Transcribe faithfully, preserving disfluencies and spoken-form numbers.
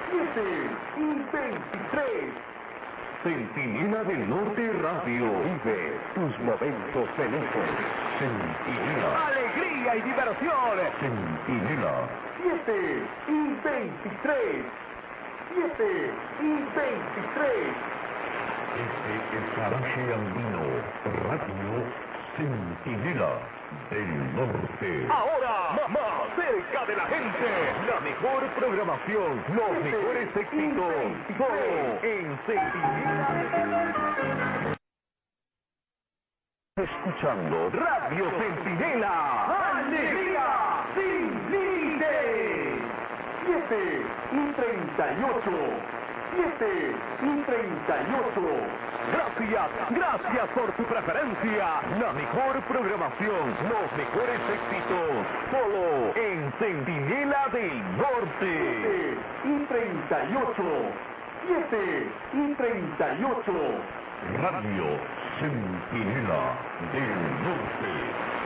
siete y veintitrés. Centinela del Norte Radio. Vive tus momentos felices. Centinela. Alegría y diversión. Centinela. siete y veintitrés. siete y veintitrés. Este es Paraje Andino, Radio Centinela del Norte. Ahora, más cerca de la gente, la mejor programación, los mejores éxitos, solo en Centinela. Escuchando Radio Centinela, alegría sin límites. siete y treinta y ocho. siete y treinta y ocho. Gracias, gracias por tu preferencia. La mejor programación, los mejores éxitos, solo en Centinela del Norte. siete y treinta y ocho. siete y treinta y ocho. Radio Centinela del Norte.